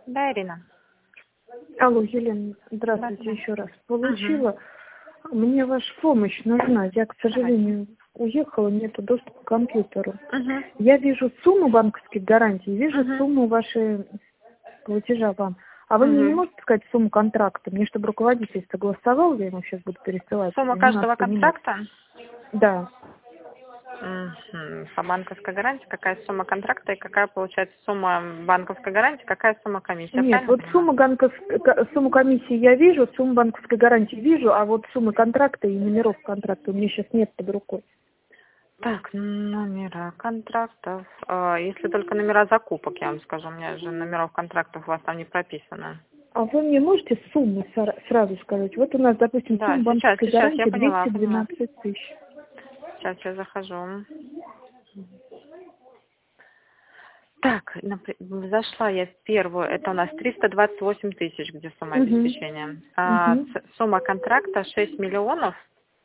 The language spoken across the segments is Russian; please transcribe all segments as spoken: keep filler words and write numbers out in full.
Да, Ирина. Алло, Елена, здравствуйте еще раз. Получила. Угу. Мне ваша помощь нужна. Я, к сожалению, Давайте. уехала, нету доступа к компьютеру. Угу. Я вижу сумму банковских гарантий, вижу Угу. сумму вашей платежа вам. А вы угу. мне не можете сказать сумму контракта? Мне, чтобы руководитель согласовал, я ему сейчас буду пересылать. Сумма каждого контракта? Да. Угу. По банковской гарантии какая сумма контракта и какая получается сумма банковской гарантии, какая сумма комиссии? Нет, вот сумма, банковской, сумму комиссии я вижу, сумму банковской гарантии вижу, а вот суммы контракта и номеров контракта у меня сейчас нет под рукой. Так, номера контрактов. Если только номера закупок, я вам скажу, у меня же номеров контрактов у вас там не прописано. А вы мне можете сумму сразу сказать? Вот у нас, допустим, Да, сумма сейчас, банковской сейчас, гарантии я поняла, двести двенадцать тысяч. Сейчас я захожу. Так, зашла я в первую, это у нас триста двадцать восемь тысяч, где сумма Угу. обеспечения. А, угу. Сумма контракта шесть миллионов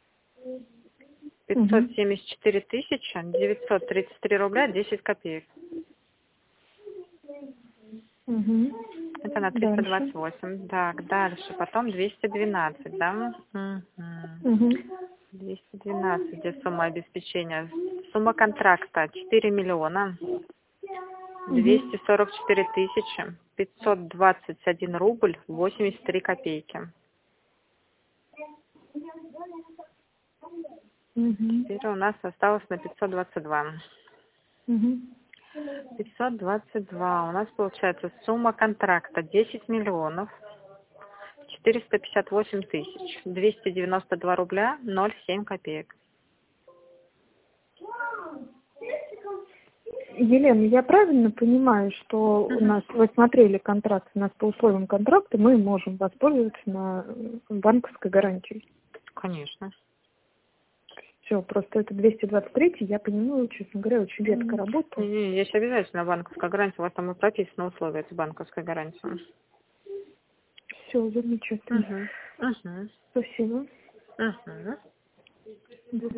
пятьсот семьдесят четыре тысячи девятьсот тридцать три рубля десять копеек. Угу. Это на триста двадцать восемь. Так, дальше, потом двести двенадцать, да? Угу. Угу. двести двенадцать, где сумма обеспечения. Сумма контракта четыре миллиона двести сорок четыре тысячи пятьсот двадцать один рубль восемьдесят три копейки. Угу. Теперь у нас осталось на пятьсот двадцать два. Угу. пятьсот двадцать два. У нас получается сумма контракта десять миллионов четыреста пятьдесят восемь тысяч двести девяносто два рубля ноль семь копеек. Елена, я правильно понимаю, что у нас, вы смотрели контракт, у нас по условиям контракта мы можем воспользоваться на банковской гарантией? Конечно. Все, просто это двести двадцать три, я понимаю, честно говоря, очень редко работаю. Не, не, есть обязательно банковская гарантия, у вас там и прописано условия этой банковской гарантии. Все, замечательно. Угу. Угу. Спасибо. Угу.